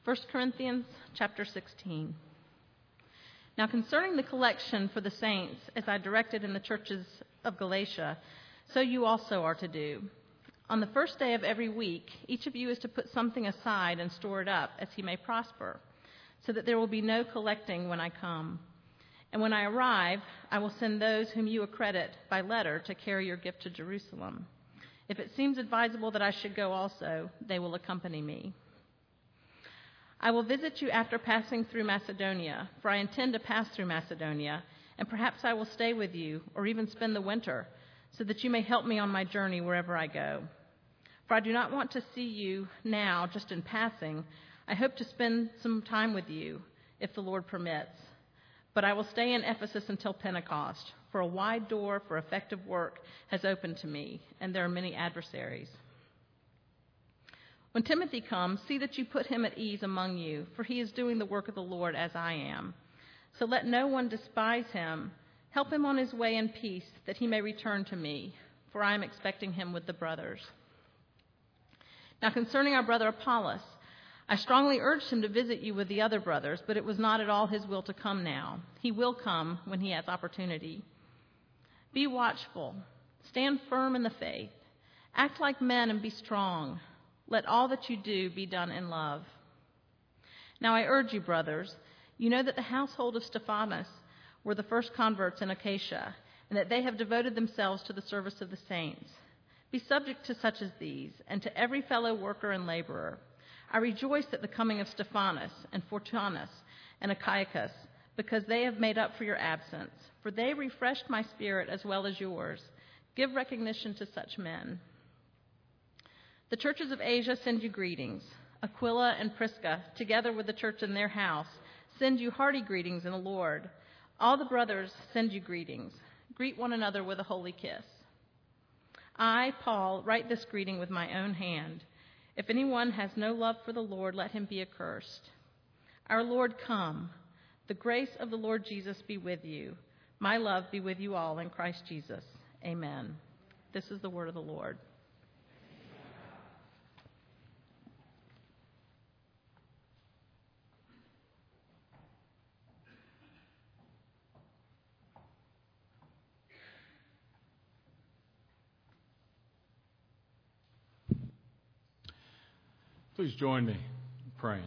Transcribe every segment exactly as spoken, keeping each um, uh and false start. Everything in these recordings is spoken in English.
First Corinthians chapter sixteen. Now concerning the collection for the saints, as I directed in the churches of Galatia, so you also are to do. On the first day of every week, each of you is to put something aside and store it up, as he may prosper, so that there will be no collecting when I come. And when I arrive, I will send those whom you accredit by letter to carry your gift to Jerusalem. If it seems advisable that I should go also, they will accompany me. I will visit you after passing through Macedonia, for I intend to pass through Macedonia, and perhaps I will stay with you or even spend the winter, so that you may help me on my journey wherever I go. For I do not want to see you now just in passing. I hope to spend some time with you, if the Lord permits. But I will stay in Ephesus until Pentecost, for a wide door for effective work has opened to me, and there are many adversaries. When Timothy comes, see that you put him at ease among you, for he is doing the work of the Lord as I am. So let no one despise him. Help him on his way in peace, that he may return to me, for I am expecting him with the brothers. Now concerning our brother Apollos, I strongly urged him to visit you with the other brothers, but it was not at all his will to come now. He will come when he has opportunity. Be watchful. Stand firm in the faith. Act like men and be strong. Let all that you do be done in love. Now I urge you, brothers, you know that the household of Stephanas were the first converts in Achaia, and that they have devoted themselves to the service of the saints. Be subject to such as these, and to every fellow worker and laborer. I rejoice at the coming of Stephanas and Fortunus and Achaicus, because they have made up for your absence, for they refreshed my spirit as well as yours. Give recognition to such men. The churches of Asia send you greetings. Aquila and Prisca, together with the church in their house, send you hearty greetings in the Lord. All the brothers send you greetings. Greet one another with a holy kiss. I, Paul, write this greeting with my own hand. If anyone has no love for the Lord, let him be accursed. Our Lord, come. The grace of the Lord Jesus be with you. My love be with you all in Christ Jesus. Amen. This is the word of the Lord. Please join me in praying.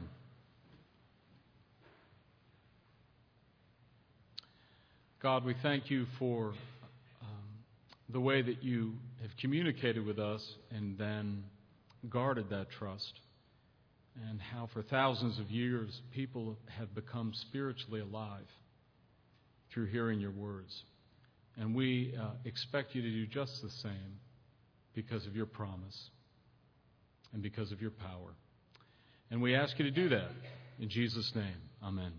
God, we thank you for um, the way that you have communicated with us and then guarded that trust, and how for thousands of years people have become spiritually alive through hearing your words. And we uh, expect you to do just the same because of your promise and because of your power. And we ask you to do that in Jesus' name. Amen.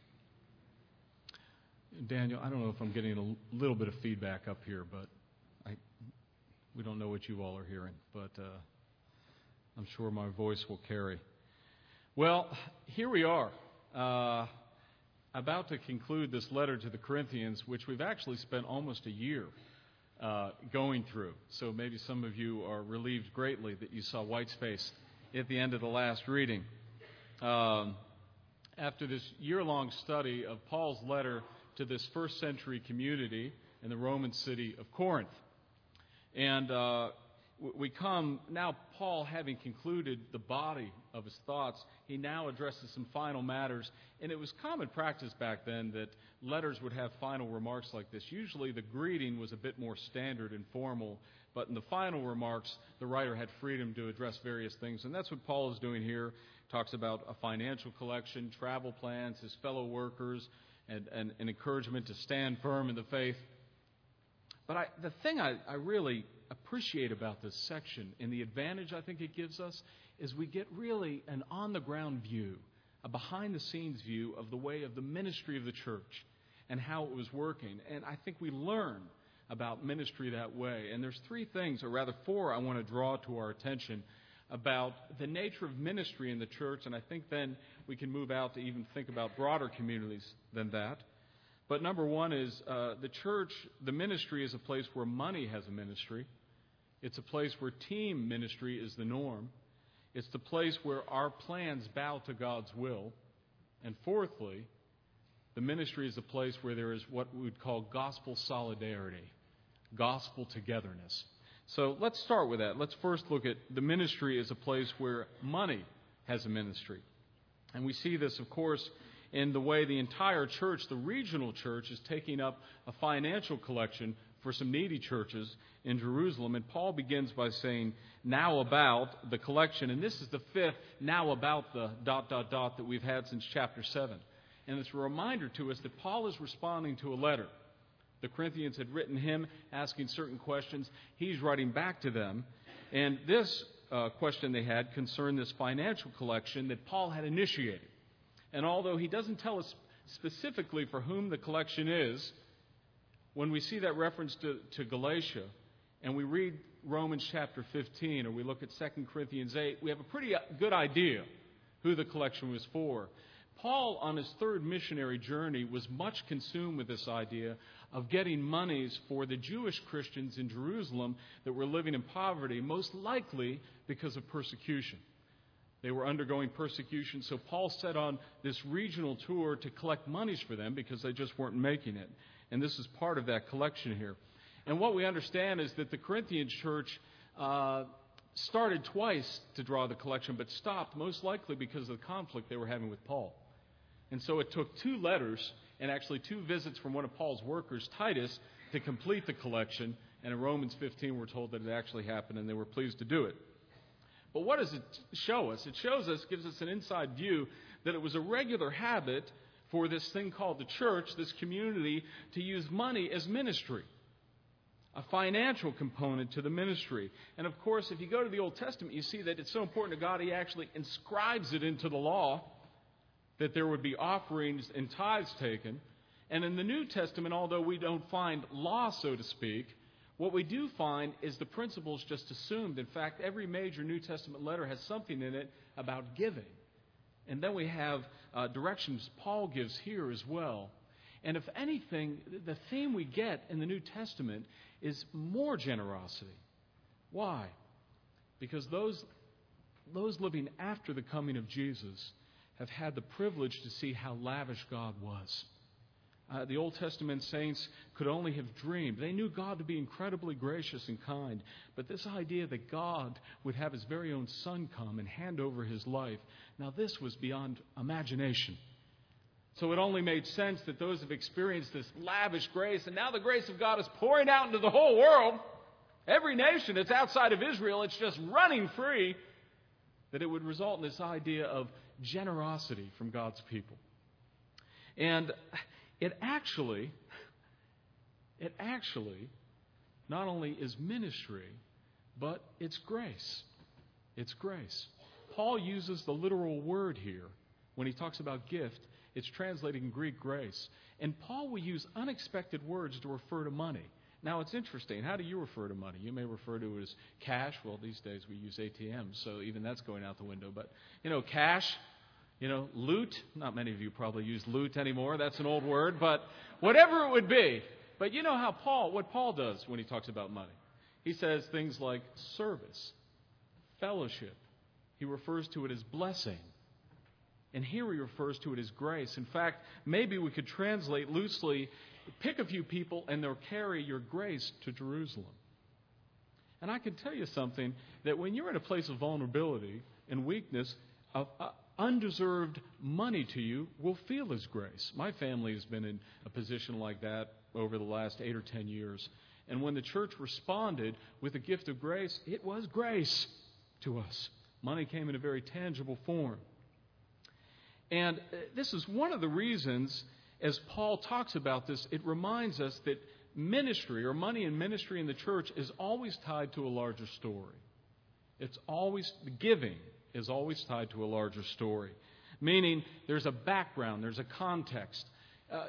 Daniel, I don't know if I'm getting a little bit of feedback up here, but I, we don't know what you all are hearing, but uh, I'm sure my voice will carry. Well, here we are, uh, about to conclude this letter to the Corinthians, which we've actually spent almost a year uh, going through. So maybe some of you are relieved greatly that you saw white space at the end of the last reading. Um, after this year-long study of Paul's letter to this first century community in the Roman city of Corinth. And uh, we come, now Paul having concluded the body of his thoughts, he now addresses some final matters. And it was common practice back then that letters would have final remarks like this. Usually the greeting was a bit more standard and formal, but in the final remarks, the writer had freedom to address various things. And that's what Paul is doing here. Talks about a financial collection, travel plans, his fellow workers, and, and, and encouragement to stand firm in the faith. But I, the thing I, I really appreciate about this section, and the advantage I think it gives us, is we get really an on-the-ground view, a behind-the-scenes view of the way of the ministry of the church and how it was working. And I think we learn about ministry that way. And there's three things, or rather four, I want to draw to our attention about the nature of ministry in the church, and I think then we can move out to even think about broader communities than that. But number one is uh, the church, the ministry is a place where money has a ministry. It's a place where team ministry is the norm. It's the place where our plans bow to God's will. And fourthly, the ministry is a place where there is what we would call gospel solidarity, gospel togetherness. So let's start with that. Let's first look at the ministry as a place where money has a ministry. And we see this, of course, in the way the entire church, the regional church, is taking up a financial collection for some needy churches in Jerusalem. And Paul begins by saying, now about the collection. And this is the fifth now about the dot, dot, dot that we've had since chapter seven. And it's a reminder to us that Paul is responding to a letter. The Corinthians had written him asking certain questions. He's writing back to them. And this uh, question they had concerned this financial collection that Paul had initiated. And although he doesn't tell us specifically for whom the collection is, when we see that reference to, to Galatia, and we read Romans chapter fifteen, or we look at Second Corinthians eight, we have a pretty good idea who the collection was for. Paul, on his third missionary journey, was much consumed with this idea of getting monies for the Jewish Christians in Jerusalem that were living in poverty, most likely because of persecution. They were undergoing persecution, so Paul set on this regional tour to collect monies for them because they just weren't making it. And this is part of that collection here. And what we understand is that the Corinthian church uh, started twice to draw the collection, but stopped, most likely because of the conflict they were having with Paul. And so it took two letters and actually two visits from one of Paul's workers, Titus, to complete the collection. And in Romans fifteen, we're told that it actually happened, and they were pleased to do it. But what does it show us? It shows us, gives us an inside view that it was a regular habit for this thing called the church, this community, to use money as ministry, a financial component to the ministry. And of course, if you go to the Old Testament, you see that it's so important to God, He actually inscribes it into the law that there would be offerings and tithes taken. And in the New Testament, although we don't find law, so to speak, what we do find is the principles just assumed. In fact, every major New Testament letter has something in it about giving. And then we have uh, directions Paul gives here as well. And if anything, the theme we get in the New Testament is more generosity. Why? Because those, those living after the coming of Jesus have had the privilege to see how lavish God was. Uh, the Old Testament saints could only have dreamed. They knew God to be incredibly gracious and kind. But this idea that God would have His very own Son come and hand over His life, now this was beyond imagination. So it only made sense that those who have experienced this lavish grace, and now the grace of God is pouring out into the whole world, every nation that's outside of Israel, it's just running free, that it would result in this idea of generosity from God's people. And it actually, it actually not only is ministry, but it's grace. It's grace. Paul uses the literal word here when he talks about gift. It's translated in Greek grace. And Paul will use unexpected words to refer to money. Now, it's interesting. How do you refer to money? You may refer to it as cash. Well, these days we use A T Ms, so even that's going out the window. But, you know, cash, you know, loot. Not many of you probably use loot anymore. That's an old word. But whatever it would be. But you know how Paul, what Paul does when he talks about money. He says things like service, fellowship. He refers to it as blessing. And here he refers to it as grace. In fact, maybe we could translate loosely, pick a few people and they'll carry your grace to Jerusalem. And I can tell you something, that when you're in a place of vulnerability and weakness, of uh, undeserved money to you will feel as grace. My family has been in a position like that over the last eight or ten years. And when the church responded with a gift of grace, it was grace to us. Money came in a very tangible form. And this is one of the reasons, as Paul talks about this, it reminds us that ministry, or money in ministry in the church, is always tied to a larger story. It's always, giving is always tied to a larger story. Meaning there's a background, there's a context. Uh,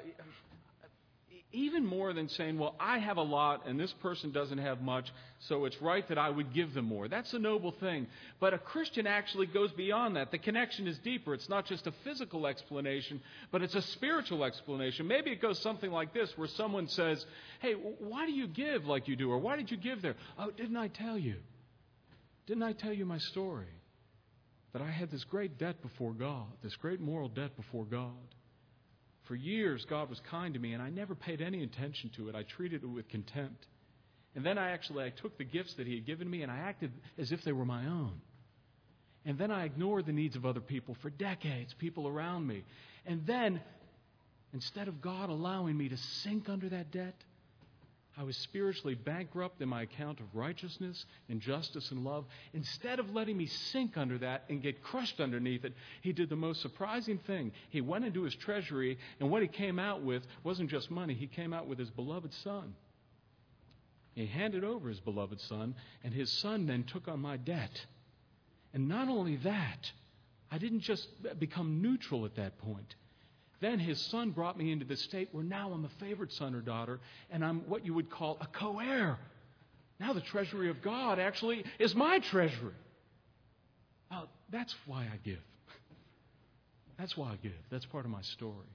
even more than saying, well, I have a lot and this person doesn't have much, so it's right that I would give them more. That's a noble thing. But a Christian actually goes beyond that. The connection is deeper. It's not just a physical explanation, but it's a spiritual explanation. Maybe it goes something like this, where someone says, hey, why do you give like you do? Or why did you give there? Oh, didn't I tell you? Didn't I tell you my story? that I had this great debt before God, this great moral debt before God. For years, God was kind to me, and I never paid any attention to it. I treated it with contempt. And then I actually I took the gifts that He had given me, and I acted as if they were my own. And then I ignored the needs of other people for decades, people around me. And then, instead of God allowing me to sink under that debt, I was spiritually bankrupt in my account of righteousness and justice and love. Instead of letting me sink under that and get crushed underneath it, He did the most surprising thing. He went into His treasury, and what He came out with wasn't just money. He came out with His beloved Son. He handed over His beloved Son, and His Son then took on my debt. And not only that, I didn't just become neutral at that point. Then His Son brought me into the state where now I'm a favored son or daughter, and I'm what you would call a co-heir. Now the treasury of God actually is my treasury. Now, that's why I give. That's why I give. That's part of my story.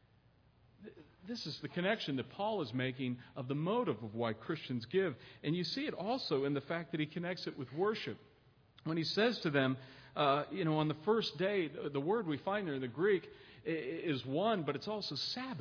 This is the connection that Paul is making of the motive of why Christians give. And you see it also in the fact that he connects it with worship. When he says to them, uh, you know, on the first day, the word we find there in the Greek is one, but it's also Sabbath.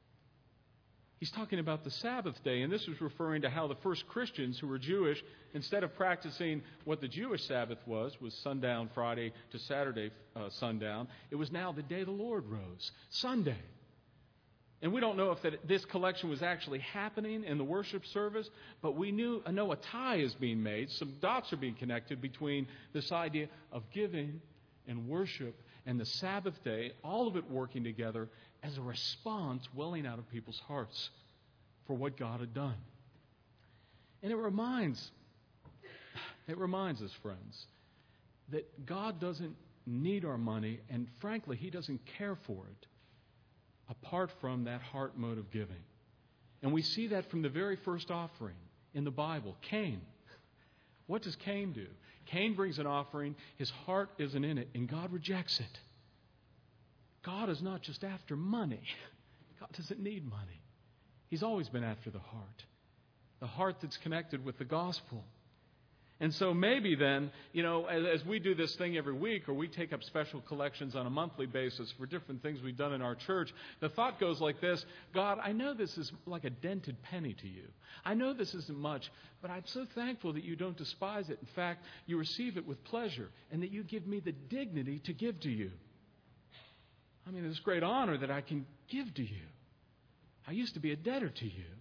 He's talking about the Sabbath day, and this was referring to how the first Christians who were Jewish, instead of practicing what the Jewish Sabbath was, was sundown Friday to Saturday uh, sundown, it was now the day the Lord rose, Sunday. And we don't know if that this collection was actually happening in the worship service, but we knew, I know a tie is being made. Some dots are being connected between this idea of giving and worship and the Sabbath day, all of it working together as a response welling out of people's hearts for what God had done. And it reminds, it reminds us, friends, that God doesn't need our money, and frankly, He doesn't care for it, apart from that heart mode of giving. And we see that from the very first offering in the Bible, Cain. What does Cain do? Cain brings an offering, his heart isn't in it, and God rejects it. God is not just after money. God doesn't need money. He's always been after the heart, the heart that's connected with the gospel. And so maybe then, you know, as, as we do this thing every week, or we take up special collections on a monthly basis for different things we've done in our church, the thought goes like this: God, I know this is like a dented penny to you. I know this isn't much, but I'm so thankful that you don't despise it. In fact, you receive it with pleasure, and that you give me the dignity to give to you. I mean, it's a great honor that I can give to you. I used to be a debtor to you.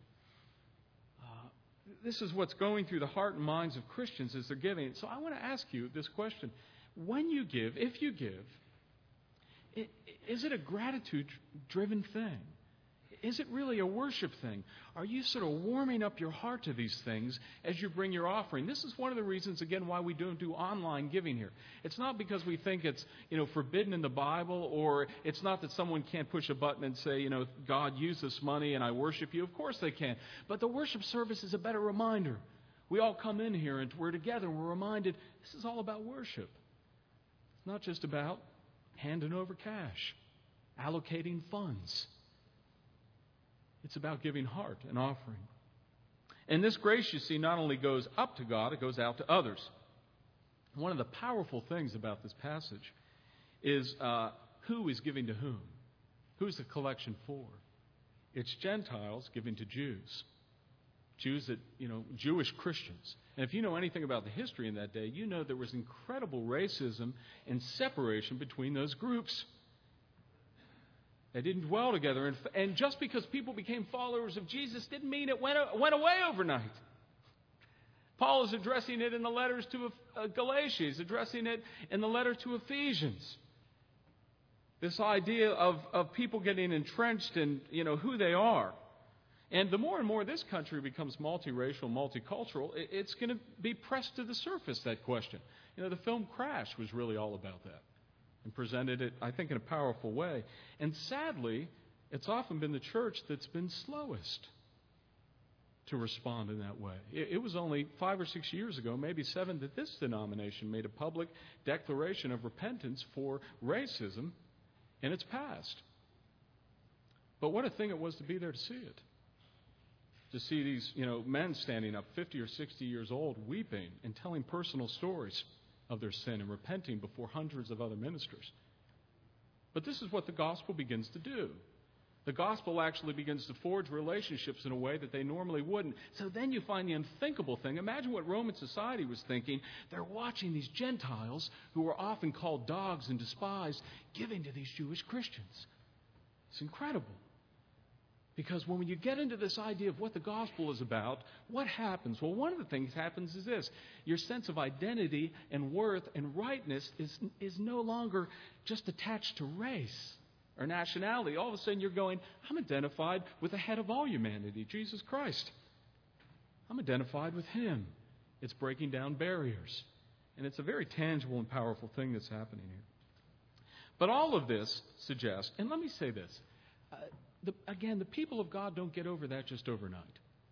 This is what's going through the heart and minds of Christians as they're giving. So I want to ask you this question. When you give, if you give, is it a gratitude-driven thing? Is it really a worship thing? Are you sort of warming up your heart to these things as you bring your offering? This is one of the reasons, again, why we don't do online giving here. It's not because we think it's, you know, forbidden in the Bible, or it's not that someone can't push a button and say, you know, God, use this money and I worship you. Of course they can. But the worship service is a better reminder. We all come in here and we're together and we're reminded this is all about worship. It's not just about handing over cash, allocating funds. It's about giving heart and offering. And this grace, you see, not only goes up to God, it goes out to others. One of the powerful things about this passage is uh, who is giving to whom? Who's the collection for? It's Gentiles giving to Jews. Jews that, you know, Jewish Christians. And if you know anything about the history in that day, you know there was incredible racism and separation between those groups. They didn't dwell together. And, and just because people became followers of Jesus didn't mean it went, went away overnight. Paul is addressing it in the letters to uh, Galatia. He's addressing it in the letter to Ephesians. This idea of, of people getting entrenched in, you know, who they are. And the more and more this country becomes multiracial, multicultural, it, it's going to be pressed to the surface, that question. You know, the film Crash was really all about that. And presented it, I think, in a powerful way. And sadly, it's often been the church that's been slowest to respond in that way. It, it was only five or six years ago, maybe seven, that this denomination made a public declaration of repentance for racism in its past. But what a thing it was to be there to see it. To see these, you know, men standing up, fifty or sixty years old, weeping and telling personal stories. of their sin and repenting before hundreds of other ministers. But this is what the gospel begins to do. The gospel actually begins to forge relationships in a way that they normally wouldn't. So then you find the unthinkable thing. Imagine what Roman society was thinking. They're watching these Gentiles, who are often called dogs and despised, giving to these Jewish Christians. It's incredible. Because when you get into this idea of what the gospel is about, what happens? Well, one of the things that happens is this. Your sense of identity and worth and rightness is, is no longer just attached to race or nationality. All of a sudden you're going, I'm identified with the head of all humanity, Jesus Christ. I'm identified with Him. It's breaking down barriers. And it's a very tangible and powerful thing that's happening here. But all of this suggests, and let me say this, uh, the, again, the people of God don't get over that just overnight.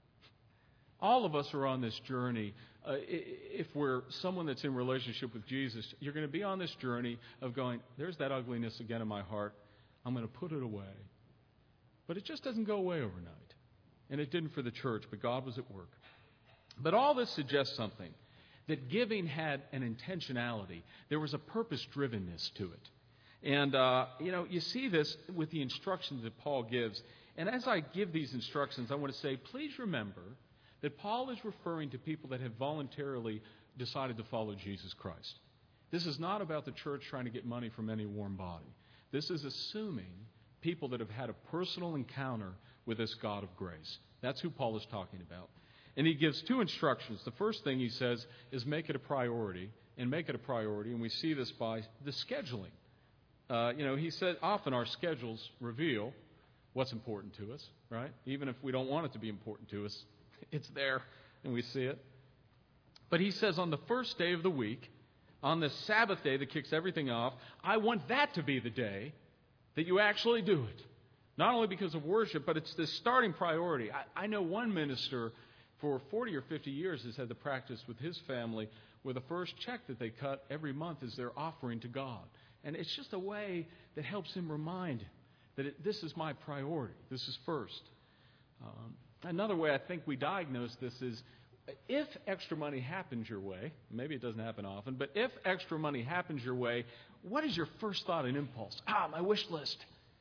All of us are on this journey. Uh, if we're someone that's in relationship with Jesus, you're going to be on this journey of going, there's that ugliness again in my heart. I'm going to put it away. But it just doesn't go away overnight. And it didn't for the church, but God was at work. But all this suggests something, that giving had an intentionality. There was a purpose-drivenness to it. And, uh, you know, you see this with the instructions that Paul gives. And as I give these instructions, I want to say, please remember that Paul is referring to people that have voluntarily decided to follow Jesus Christ. This is not about the church trying to get money from any warm body. This is assuming people that have had a personal encounter with this God of grace. That's who Paul is talking about. And he gives two instructions. The first thing he says is make it a priority, and make it a priority, and we see this by the scheduling. Uh, you know, he said often our schedules reveal what's important to us, right? Even if we don't want it to be important to us, it's there, and we see it. But he says on the first day of the week, on the Sabbath day that kicks everything off, I want that to be the day that you actually do it. Not only because of worship, but it's this starting priority. I, I know one minister for forty or fifty years has had the practice with his family where the first check that they cut every month is their offering to God. And it's just a way that helps him remind that it, this is my priority. This is first. Um, another way I think we diagnose this is if extra money happens your way, maybe it doesn't happen often, but if extra money happens your way, what is your first thought and impulse? Ah, my wish list.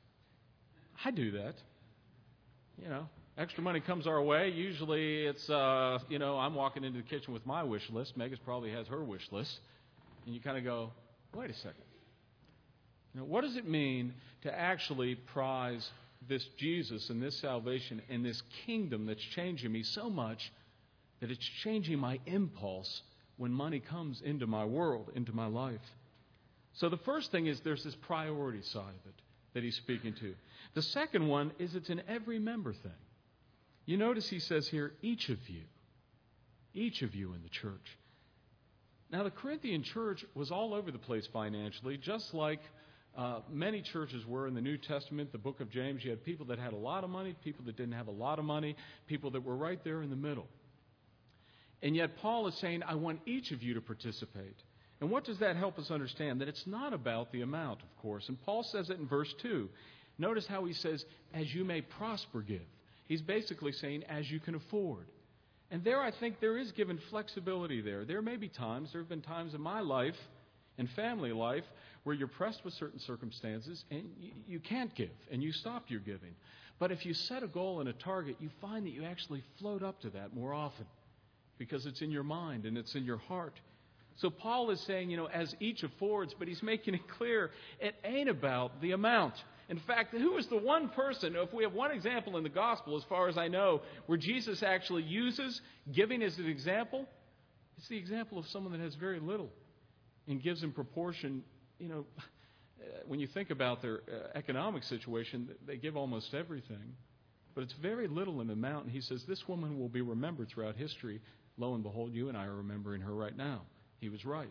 I do that. You know, extra money comes our way. Usually it's, uh, you know, I'm walking into the kitchen with my wish list. Megan probably has her wish list. And you kind of go, wait a second. You know, what does it mean to actually prize this Jesus and this salvation and this kingdom that's changing me so much that it's changing my impulse when money comes into my world, into my life? So the first thing is there's this priority side of it that he's speaking to. The second one is it's an every member thing. You notice he says here, each of you. Each of you in the church. Now, the Corinthian church was all over the place financially, just like uh, many churches were in the New Testament, the book of James. You had people that had a lot of money, people that didn't have a lot of money, people that were right there in the middle. And yet Paul is saying, I want each of you to participate. And what does that help us understand? That it's not about the amount, of course. And Paul says it in verse two. Notice how he says, as you may prosper, give. He's basically saying, as you can afford. And there I think there is given flexibility there. There may be times, there have been times in my life and family life where you're pressed with certain circumstances and you, you can't give and you stop your giving. But if you set a goal and a target, you find that you actually float up to that more often because it's in your mind and it's in your heart. So Paul is saying, you know, as each affords, but he's making it clear it ain't about the amount. In fact, who is the one person, if we have one example in the gospel, as far as I know, where Jesus actually uses giving as an example? It's the example of someone that has very little and gives in proportion. You know, when you think about their uh, economic situation, they give almost everything. But it's very little in amount. And he says, this woman will be remembered throughout history. Lo and behold, you and I are remembering her right now. He was right.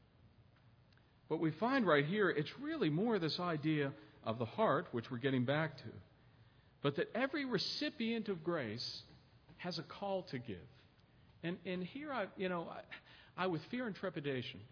But we find right here, it's really more this idea of the heart, which we're getting back to, but that every recipient of grace has a call to give. And and here I, you know, I, I with fear and trepidation,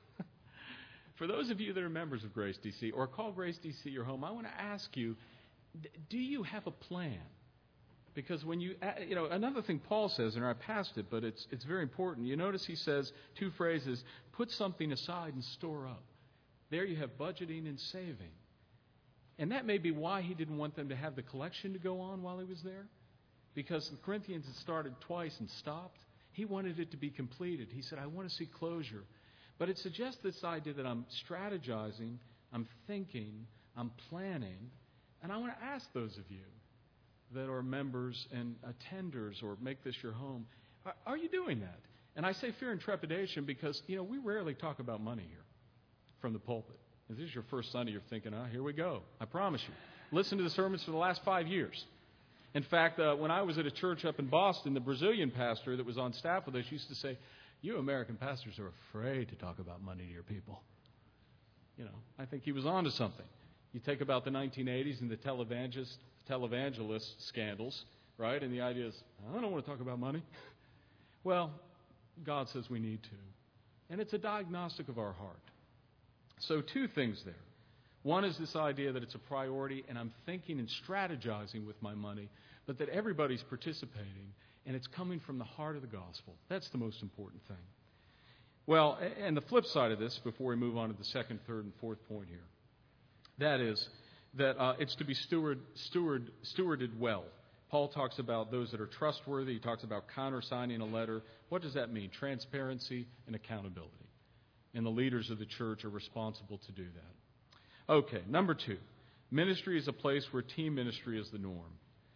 for those of you that are members of Grace D C or call Grace D C your home, I want to ask you, do you have a plan? Because when you, you know, another thing Paul says, and I passed it, but it's it's very important. You notice he says two phrases, put something aside and store up. There you have budgeting and saving. And that may be why he didn't want them to have the collection to go on while he was there. Because the Corinthians had started twice and stopped. He wanted it to be completed. He said, I want to see closure. But it suggests this idea that I'm strategizing, I'm thinking, I'm planning. And I want to ask those of you that are members and attenders or make this your home, are, are you doing that? And I say fear and trepidation because, you know, we rarely talk about money here from the pulpit. If this is your first Sunday, you're thinking, oh, here we go. I promise you. Listen to the sermons for the last five years. In fact, uh, when I was at a church up in Boston, the Brazilian pastor that was on staff with us used to say, you American pastors are afraid to talk about money to your people. You know, I think he was on to something. You take about the nineteen eighties and the televangelist, televangelist scandals, right? And the idea is, I don't want to talk about money. Well, God says we need to. And it's a diagnostic of our heart. So two things there. One is this idea that it's a priority and I'm thinking and strategizing with my money, but that everybody's participating and it's coming from the heart of the gospel. That's the most important thing. Well, and the flip side of this, before we move on to the second, third, and fourth point here, that is that uh, it's to be steward, steward, stewarded well. Paul talks about those that are trustworthy. He talks about countersigning a letter. What does that mean? Transparency and accountability. And the leaders of the church are responsible to do that. Okay, number two. Ministry is a place where team ministry is the norm.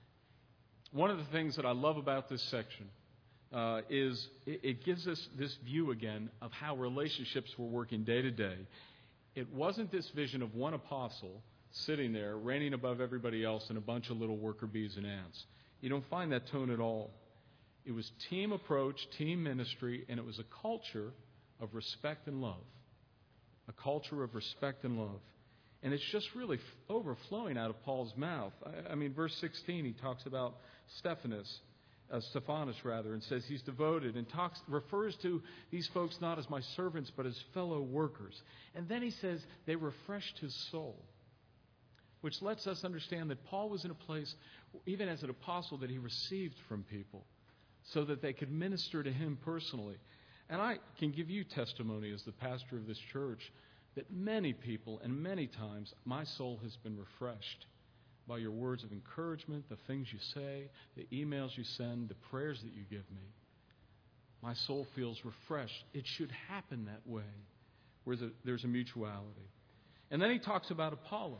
One of the things that I love about this section uh, is it, it gives us this view again of how relationships were working day to day. It wasn't this vision of one apostle sitting there reigning above everybody else and a bunch of little worker bees and ants. You don't find that tone at all. It was team approach, team ministry, and it was a culture of respect and love. A culture of respect and love. And it's just really f- overflowing out of Paul's mouth. I, I mean, verse sixteen, he talks about Stephanus, uh, Stephanus rather, and says he's devoted and talks refers to these folks not as my servants but as fellow workers. And then he says they refreshed his soul, which lets us understand that Paul was in a place, even as an apostle, that he received from people so that they could minister to him personally. And I can give you testimony as the pastor of this church that many people and many times my soul has been refreshed by your words of encouragement, the things you say, the emails you send, the prayers that you give me. My soul feels refreshed. It should happen that way, where there's a mutuality. And then he talks about Apollos.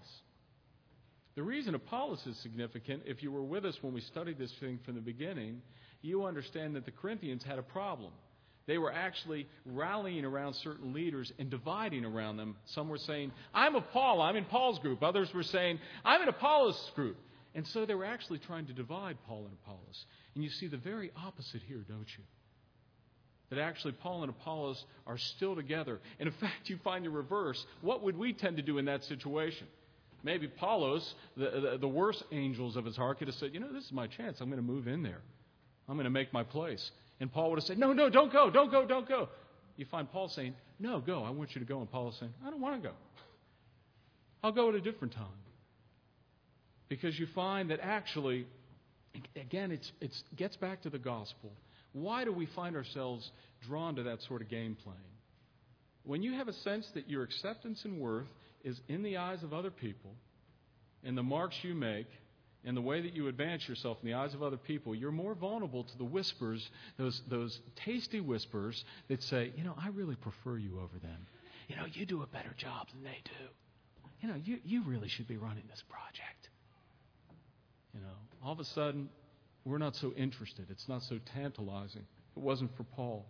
The reason Apollos is significant, if you were with us when we studied this thing from the beginning, you understand that the Corinthians had a problem. They were actually rallying around certain leaders and dividing around them. Some were saying, I'm of Paul, I'm in Paul's group. Others were saying, I'm in Apollos' group. And so they were actually trying to divide Paul and Apollos. And you see the very opposite here, don't you? That actually Paul and Apollos are still together. And in fact, you find the reverse. What would we tend to do in that situation? Maybe Apollos, the, the, the worst angels of his heart, could have said, you know, this is my chance. I'm going to move in there. I'm going to make my place. And Paul would have said, no, no, don't go, don't go, don't go. You find Paul saying, no, go, I want you to go. And Paul is saying, I don't want to go. I'll go at a different time. Because you find that actually, again, it's it gets back to the gospel. Why do we find ourselves drawn to that sort of game playing? When you have a sense that your acceptance and worth is in the eyes of other people, and the marks you make, and the way that you advance yourself in the eyes of other people, you're more vulnerable to the whispers, those those tasty whispers that say, you know, I really prefer you over them. You know, you do a better job than they do. You know, you, you really should be running this project. You know, all of a sudden, we're not so interested. It's not so tantalizing. It wasn't for Paul.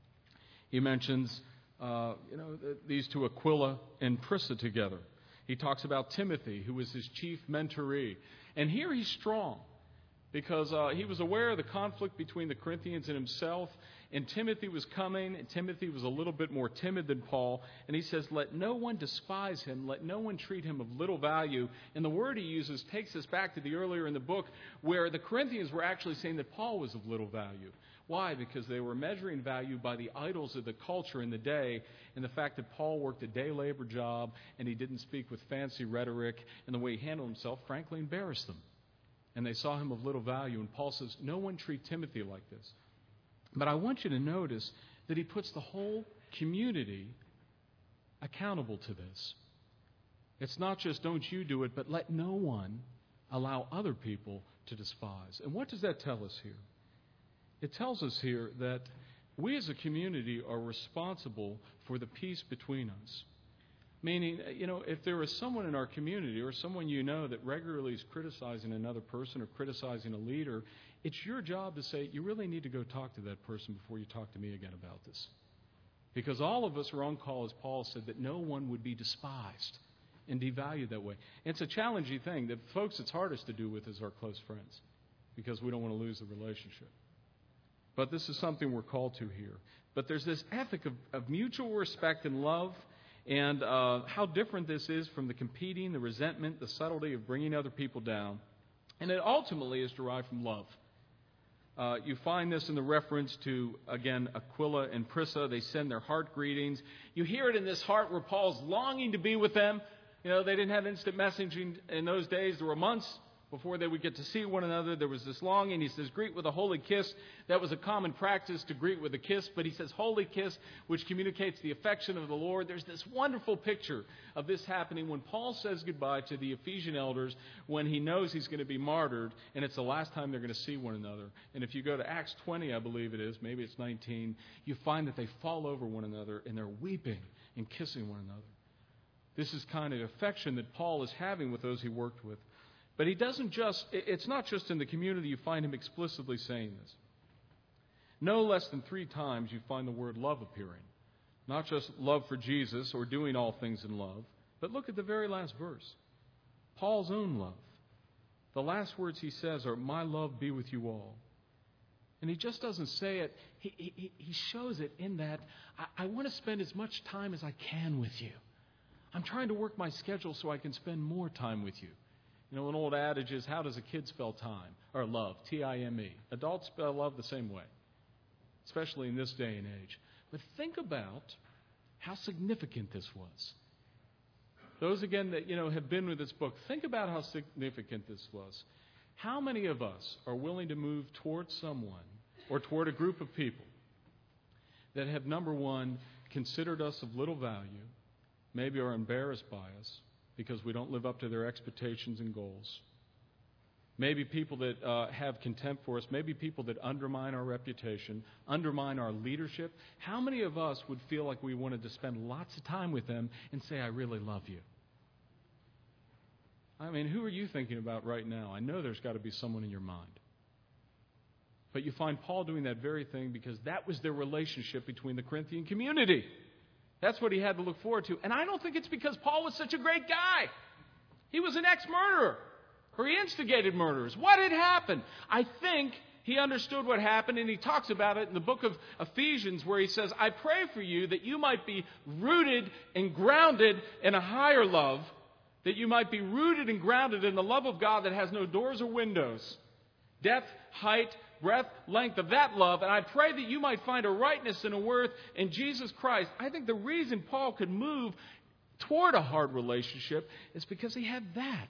He mentions, uh, you know, these two, Aquila and Prisca, together. He talks about Timothy, who was his chief mentoree. And here he's strong because uh, he was aware of the conflict between the Corinthians and himself. And Timothy was coming, and Timothy was a little bit more timid than Paul. And he says, let no one despise him. Let no one treat him of little value. And the word he uses takes us back to the earlier in the book where the Corinthians were actually saying that Paul was of little value. Why? Because they were measuring value by the idols of the culture in the day, and the fact that Paul worked a day labor job and he didn't speak with fancy rhetoric, and the way he handled himself, frankly, embarrassed them. and they saw him of little value. And Paul says, no one treat Timothy like this. But I want you to notice that he puts the whole community accountable to this. It's not just don't you do it, but let no one allow other people to despise. And what does that tell us here? It tells us here that we as a community are responsible for the peace between us. Meaning, you know, if there is someone in our community or someone you know that regularly is criticizing another person or criticizing a leader, it's your job to say, you really need to go talk to that person before you talk to me again about this. Because all of us are on call, as Paul said, that no one would be despised and devalued that way. It's a challenging thing. The folks it's hardest to do with is our close friends, because we don't want to lose the relationship. But this is something we're called to here. But there's this ethic of, of mutual respect and love, and uh, how different this is from the competing, the resentment, the subtlety of bringing other people down. And it ultimately is derived from love. Uh, you find this in the reference to, again, Aquila and Prisca. They send their heart greetings. You hear it in this heart where Paul's longing to be with them. You know, they didn't have instant messaging in those days. There were months before they would get to see one another. There was this longing. He says, greet with a holy kiss. That was a common practice, to greet with a kiss. But he says, holy kiss, which communicates the affection of the Lord. There's this wonderful picture of this happening when Paul says goodbye to the Ephesian elders when he knows he's going to be martyred, and it's the last time they're going to see one another. And if you go to Acts twenty, I believe it is, maybe it's nineteen, you find that they fall over one another, and they're weeping and kissing one another. This is kind of affection that Paul is having with those he worked with. But he doesn't just, it's not just in the community you find him explicitly saying this. No less than three times you find the word love appearing. Not just love for Jesus or doing all things in love, but look at the very last verse. Paul's own love. The last words he says are, my love be with you all. And he just doesn't say it, he, he, he shows it in that, I, I want to spend as much time as I can with you. I'm trying to work my schedule so I can spend more time with you. You know, an old adage is, how does a kid spell time? Or love, T I M E. Adults spell love the same way, especially in this day and age. But think about how significant this was. Those, again, that, you know, have been with this book, think about how significant this was. How many of us are willing to move towards someone or toward a group of people that have, number one, considered us of little value, maybe are embarrassed by us, because we don't live up to their expectations and goals. Maybe people that uh, have contempt for us. Maybe people that undermine our reputation, undermine our leadership. How many of us would feel like we wanted to spend lots of time with them and say, I really love you? I mean, who are you thinking about right now? I know there's got to be someone in your mind. But you find Paul doing that very thing because that was their relationship between the Corinthian community. That's what he had to look forward to. And I don't think it's because Paul was such a great guy. He was an ex-murderer, or he instigated murderers. What had happened? I think he understood what happened, and he talks about it in the book of Ephesians, where he says, I pray for you that you might be rooted and grounded in a higher love, that you might be rooted and grounded in the love of God that has no doors or windows, depth, height, breadth, length of that love, and I pray that you might find a rightness and a worth in Jesus Christ. I think the reason Paul could move toward a hard relationship is because he had that.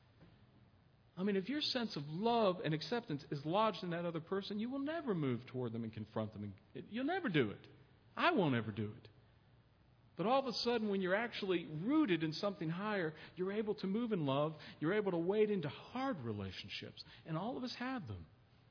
I mean, if your sense of love and acceptance is lodged in that other person, you will never move toward them and confront them. You'll never do it. I won't ever do it. But all of a sudden, when you're actually rooted in something higher, you're able to move in love. You're able to wade into hard relationships. And all of us have them.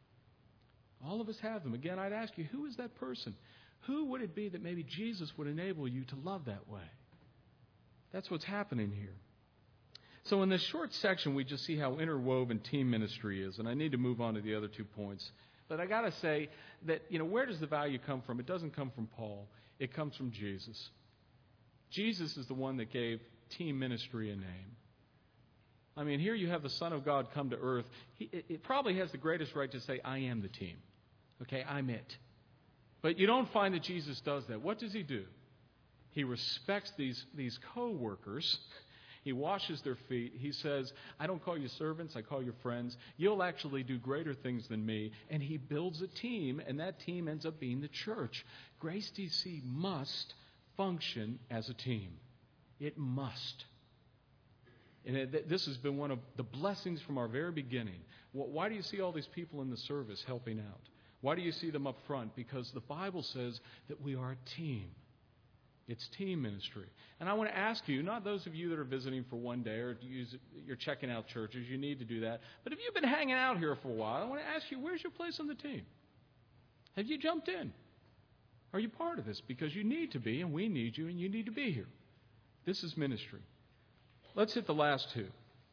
All of us have them. Again, I'd ask you, who is that person? Who would it be that maybe Jesus would enable you to love that way? That's what's happening here. So in this short section, we just see how interwoven team ministry is. And I need to move on to the other two points. But I got to say that, you know, where does the value come from? It doesn't come from Paul. It comes from Jesus. Jesus is the one that gave team ministry a name. I mean, here you have the Son of God come to earth. He it, it probably has the greatest right to say, I am the team. Okay, I'm it. But you don't find that Jesus does that. What does he do? He respects these, these co-workers. He washes their feet. He says, I don't call you servants, I call you friends. You'll actually do greater things than me. And he builds a team, and that team ends up being the church. Grace D C must function as a team. It must. And it, this has been one of the blessings from our very beginning. Why do you see all these people in the service helping out? Why do you see them up front? Because the Bible says that we are a team. It's team ministry. And I want to ask you, not those of you that are visiting for one day or use, you're checking out churches, you need to do that. But if you've been hanging out here for a while, I want to ask you, where's your place on the team? Have you jumped in? Are you part of this? Because you need to be, and we need you, and you need to be here. This is ministry. Let's hit the last two.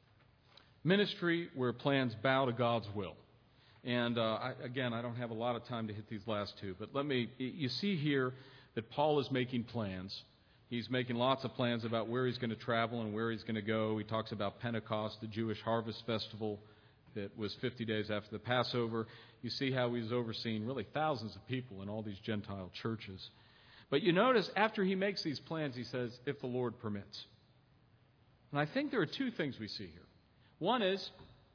Ministry where plans bow to God's will. And uh, I, again, I don't have a lot of time to hit these last two, but let me, you see here that Paul is making plans. He's making lots of plans about where he's going to travel and where he's going to go. He talks about Pentecost, the Jewish harvest festival that was fifty days after the Passover. You see how he's overseeing really thousands of people in all these Gentile churches. But you notice after he makes these plans, he says, if the Lord permits. And I think there are two things we see here. One is,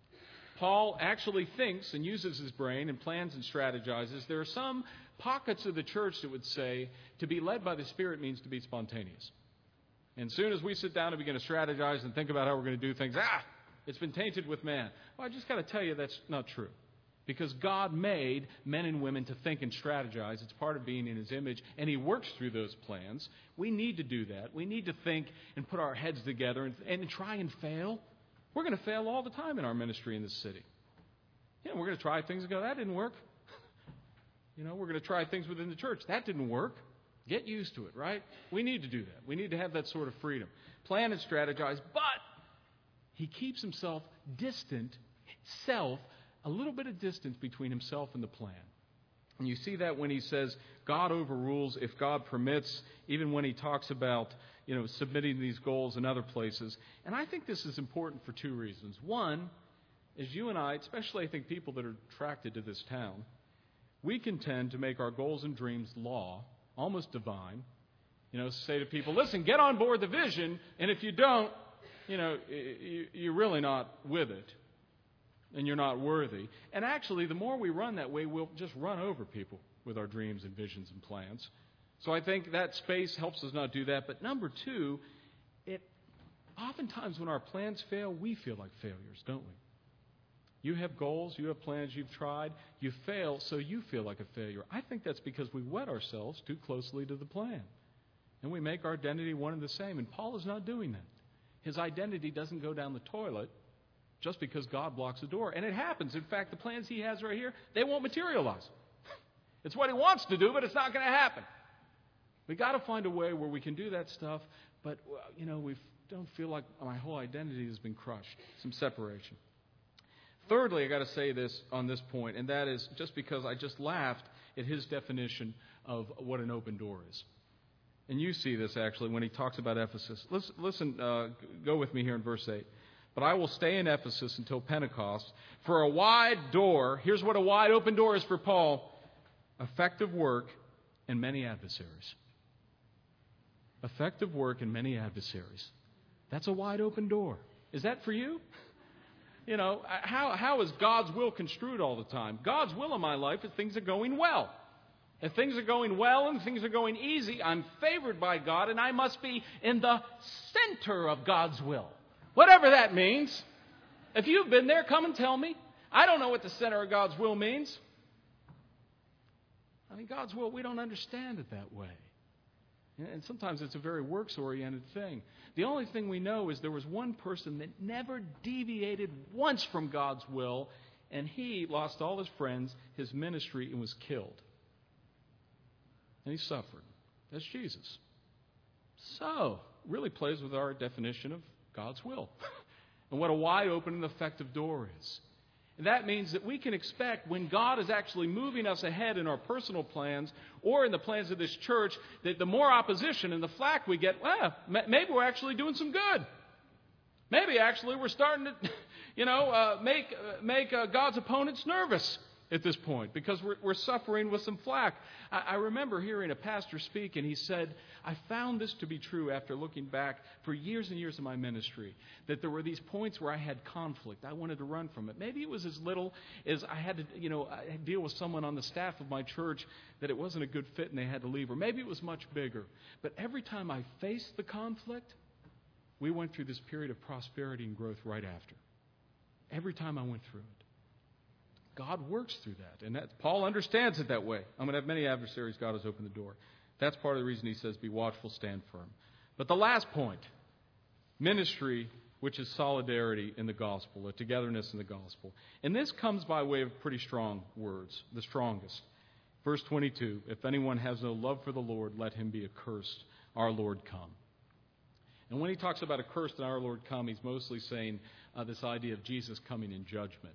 Paul actually thinks and uses his brain and plans and strategizes. There are some pockets of the church that would say to be led by the Spirit means to be spontaneous. And as soon as we sit down and begin to strategize and think about how we're going to do things, ah, it's been tainted with man. Well, I just got to tell you that's not true. Because God made men and women to think and strategize. It's part of being in His image, and He works through those plans. We need to do that. We need to think and put our heads together and, and try and fail. We're going to fail all the time in our ministry in this city. You know, we're going to try things and go, that didn't work. You know, we're going to try things within the church. That didn't work. Get used to it, right? We need to do that. We need to have that sort of freedom. Plan and strategize, but he keeps himself distant, self, a little bit of distance between himself and the plan. And you see that when he says God overrules if God permits, even when he talks about, you know, submitting these goals in other places. And I think this is important for two reasons. One is you and I, especially I think people that are attracted to this town, we can tend to make our goals and dreams law, almost divine. You know, say to people, listen, get on board the vision, and if you don't, you know, you're really not with it. And you're not worthy. And actually, the more we run that way, we'll just run over people with our dreams and visions and plans. So I think that space helps us not do that. But number two, it oftentimes when our plans fail, we feel like failures, don't we? You have goals, you have plans you've tried, you fail, so you feel like a failure. I think that's because we wed ourselves too closely to the plan. And we make our identity one and the same. And Paul is not doing that. His identity doesn't go down the toilet just because God blocks the door. And it happens. In fact, the plans he has right here, they won't materialize. It's what he wants to do, but it's not going to happen. We've got to find a way where we can do that stuff, but, you know, we don't feel like my whole identity has been crushed. Some separation. Thirdly, I've got to say this on this point, and that is just because I just laughed at his definition of what an open door is. And you see this, actually, when he talks about Ephesus. Listen, listen uh, go with me here in verse eight. But I will stay in Ephesus until Pentecost. For a wide door, here's what a wide open door is for Paul, effective work and many adversaries. Effective work and many adversaries. That's a wide open door. Is that for you? You know, how how is God's will construed all the time? God's will in my life is things are going well. If things are going well and things are going easy, I'm favored by God, and I must be in the center of God's will. Whatever that means. If you've been there, come and tell me. I don't know what the center of God's will means. I mean, God's will, we don't understand it that way. And sometimes it's a very works-oriented thing. The only thing we know is there was one person that never deviated once from God's will, and he lost all his friends, his ministry, and was killed. And he suffered. That's Jesus. So, really plays with our definition of God's will and what a wide open and effective door is. And that means that we can expect when God is actually moving us ahead in our personal plans or in the plans of this church, that the more opposition and the flack we get, well, maybe we're actually doing some good. Maybe actually we're starting to, you know, uh, make uh, make uh, God's opponents nervous at this point because we're, we're suffering with some flack. I, I remember hearing a pastor speak, and he said, I found this to be true after looking back for years and years of my ministry, that there were these points where I had conflict. I wanted to run from it. Maybe it was as little as I had to, you know, I had to deal with someone on the staff of my church that it wasn't a good fit and they had to leave. Or maybe it was much bigger. But every time I faced the conflict, we went through this period of prosperity and growth right after. Every time I went through it. God works through that. And that, Paul understands it that way. I'm going to have many adversaries. God has opened the door. That's part of the reason he says, be watchful, stand firm. But the last point, ministry, which is solidarity in the gospel, a togetherness in the gospel. And this comes by way of pretty strong words, the strongest. Verse twenty-two, if anyone has no love for the Lord, let him be accursed. Our Lord come. And when he talks about accursed and our Lord come, he's mostly saying uh, this idea of Jesus coming in judgment.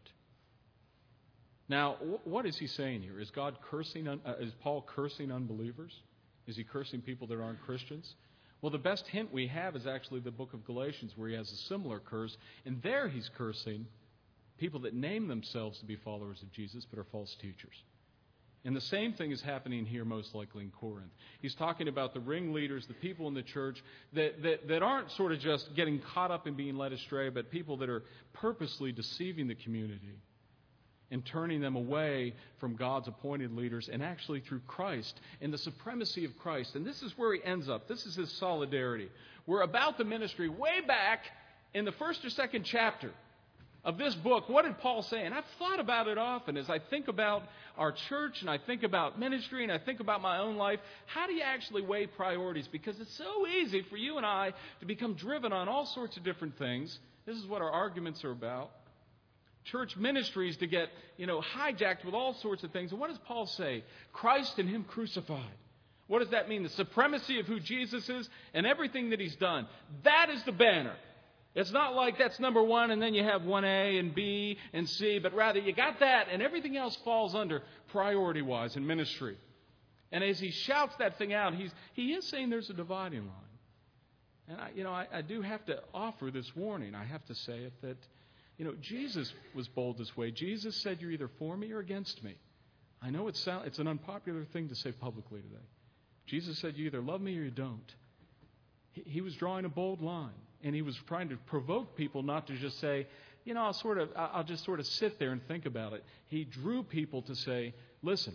Now, wh- what is he saying here? Is God cursing? Un- uh, is Paul cursing unbelievers? Is he cursing people that aren't Christians? Well, the best hint we have is actually the book of Galatians, where he has a similar curse. And there he's cursing people that name themselves to be followers of Jesus but are false teachers. And the same thing is happening here most likely in Corinth. He's talking about the ringleaders, the people in the church that, that, that aren't sort of just getting caught up in being led astray, but people that are purposely deceiving the community and turning them away from God's appointed leaders and actually through Christ and the supremacy of Christ. And this is where he ends up. This is his solidarity. We're about the ministry way back in the first or second chapter of this book. What did Paul say? And I've thought about it often as I think about our church and I think about ministry and I think about my own life. How do you actually weigh priorities? Because it's so easy for you and I to become driven on all sorts of different things. This is what our arguments are about. Church ministries to get, you know, hijacked with all sorts of things. And what does Paul say? Christ and him crucified. What does that mean? The supremacy of who Jesus is and everything that he's done. That is the banner. It's not like that's number one and then you have one A and B and C, but rather you got that and everything else falls under priority-wise in ministry. And as he shouts that thing out, he's he is saying there's a dividing line. And I, you know, I, I do have to offer this warning. I have to say it that, you know, Jesus was bold this way. Jesus said, you're either for me or against me. I know it's sound, it's an unpopular thing to say publicly today. Jesus said, you either love me or you don't. He, he was drawing a bold line. And he was trying to provoke people not to just say, you know, I'll sort of, I'll just sort of sit there and think about it. He drew people to say, listen,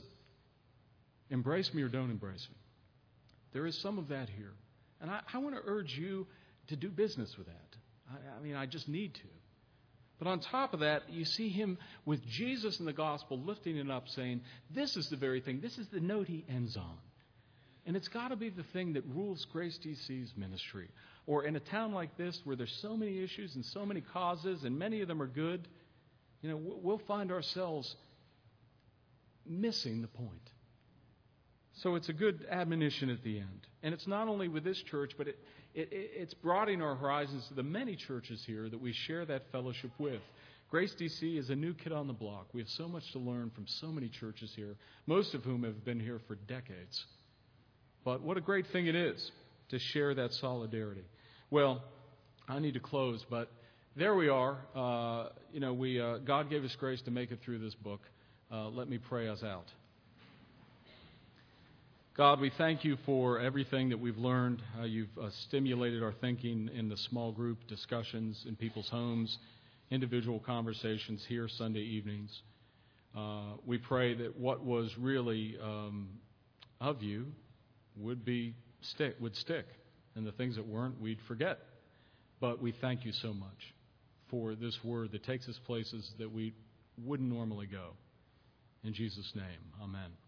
embrace me or don't embrace me. There is some of that here. And I, I want to urge you to do business with that. I, I mean, I just need to. But on top of that, you see him with Jesus in the gospel lifting it up, saying, this is the very thing. This is the note he ends on. And it's got to be the thing that rules Grace D C's ministry. Or in a town like this where there's so many issues and so many causes and many of them are good, you know, we'll find ourselves missing the point. So it's a good admonition at the end. And it's not only with this church, but it, it, it's broadening our horizons to the many churches here that we share that fellowship with. Grace D C is a new kid on the block. We have so much to learn from so many churches here, most of whom have been here for decades. But what a great thing it is to share that solidarity. Well, I need to close, but there we are. Uh, you know, we uh, God gave us grace to make it through this book. Uh, let me pray us out. God, we thank you for everything that we've learned. How you've uh, stimulated our thinking in the small group discussions in people's homes, individual conversations here Sunday evenings. Uh, we pray that what was really um, of you would be stick would stick, and the things that weren't, we'd forget. But we thank you so much for this word that takes us places that we wouldn't normally go. In Jesus' name, amen.